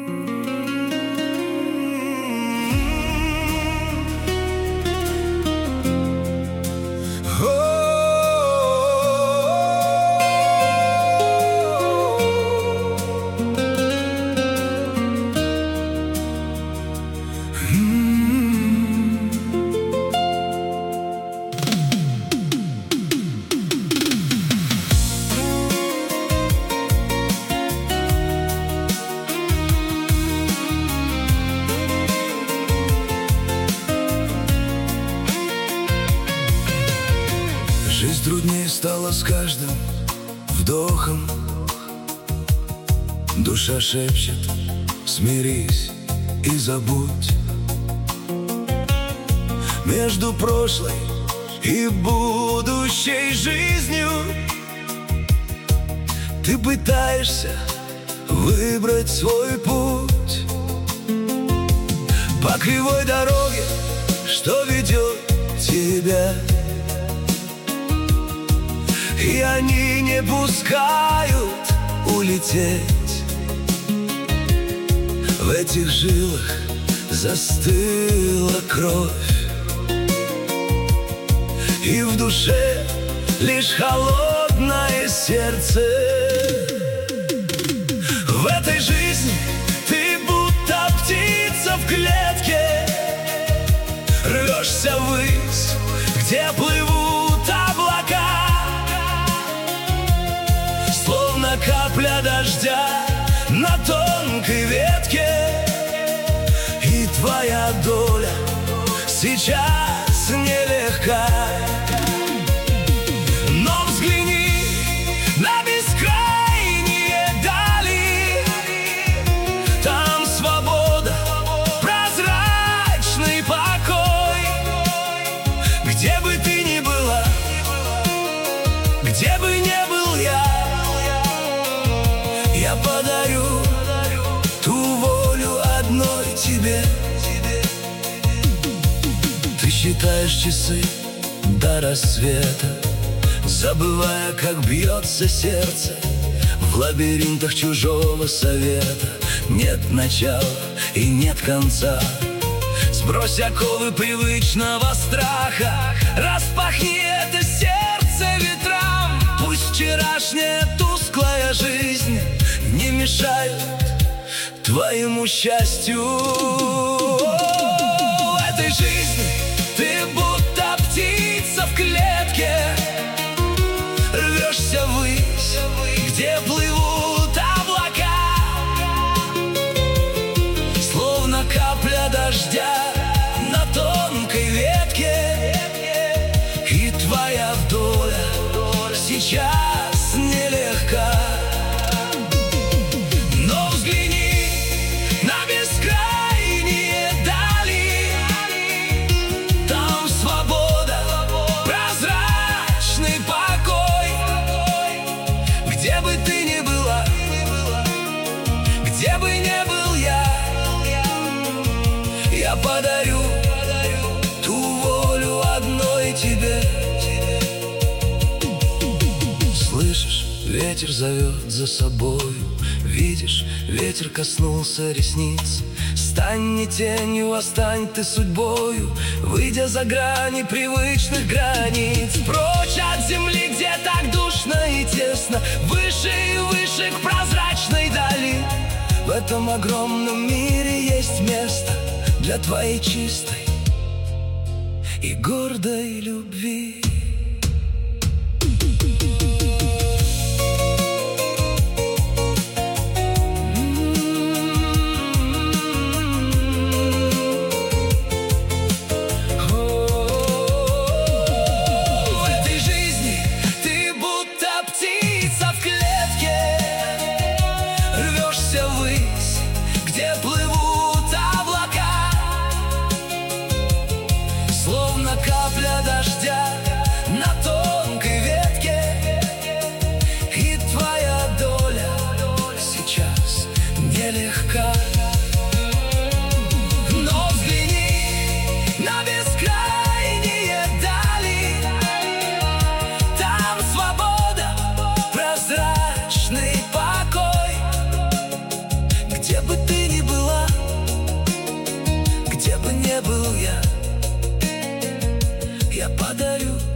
Жизнь труднее стала с каждым вдохом. Душа шепчет: смирись и забудь. Между прошлой и будущей жизнью ты пытаешься выбрать свой путь по кривой дороге, что ведет тебя. И они не пускают улететь. В этих жилах застыла кровь, и в душе лишь холодное сердце. В этой жизни ты будто птица в клетке, рвешься ввысь, где плывут облака. Словно капля дождя на тонкой ветке, и твоя доля сейчас нелегка. Но взгляни на бескрайние дали, там свобода, прозрачный покой. Где бы ты ни была, где бы не был я подарю ту волю одной тебе. Ты считаешь часы до рассвета, забывая, как бьется сердце. В лабиринтах чужого совета нет начала и нет конца. Сбрось оковы привычного страха, распахни это сердце ветрам. Пусть вчерашняя тусклая жизнь не мешают твоему счастью. В этой жизни ты будто птица в клетке, рвешься ввысь, где плывут облака. Словно капля дождя на тонкой ветке, и твоя доля сейчас нелегка. Но взгляни на бескрайние дали, там свобода, прозрачный покой. Где бы ты ни была, где бы не был я подарю ту волю одной тебе. Слышишь, ветер зовет за собою, видишь, ветер коснулся ресниц. Стань не тенью, а стань ты судьбою, выйдя за грани привычных границ. Прочь от земли, где так душно и тесно, выше и выше к прозрачной дали. В этом огромном мире есть место для твоей чистой и гордой любви. Где плывут облака, словно капля дождя на тонкой ветке, и твоя доля сейчас нелегка. Но взгляни на бескрайние дали, там свобода, прозрачный покой. Где бы ты ни не был я подарю